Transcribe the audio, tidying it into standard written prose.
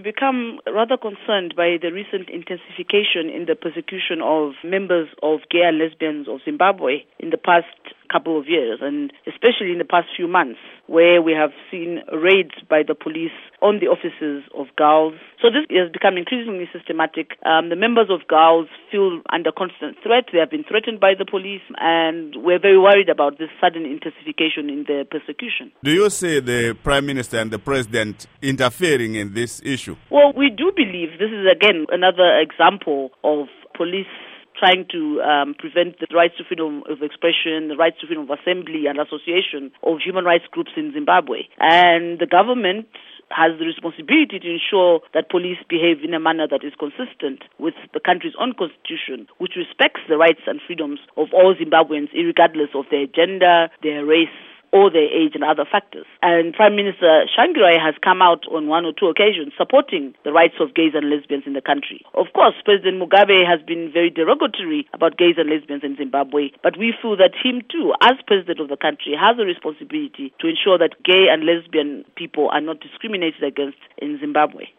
we've become rather concerned by the recent intensification in the persecution of members of gay and lesbians of Zimbabwe in the past couple of years, and especially in the past few months, where we have seen raids by the police on the offices of GALS. So this has become increasingly systematic. The members of GALS feel under constant threat. They have been threatened by the police, and we're very worried about this sudden intensification in the persecution. Do you see the Prime Minister and the President interfering in this issue? Well, we do believe this is, again, another example of police trying to prevent the rights to freedom of expression, the rights to freedom of assembly and association of human rights groups in Zimbabwe. And the government has the responsibility to ensure that police behave in a manner that is consistent with the country's own constitution, which respects the rights and freedoms of all Zimbabweans, regardless of their gender, their race, or their age and other factors. And Prime Minister Tsvangirai has come out on one or two occasions supporting the rights of gays and lesbians in the country. Of course, President Mugabe has been very derogatory about gays and lesbians in Zimbabwe, but we feel that him too, as president of the country, has a responsibility to ensure that gay and lesbian people are not discriminated against in Zimbabwe.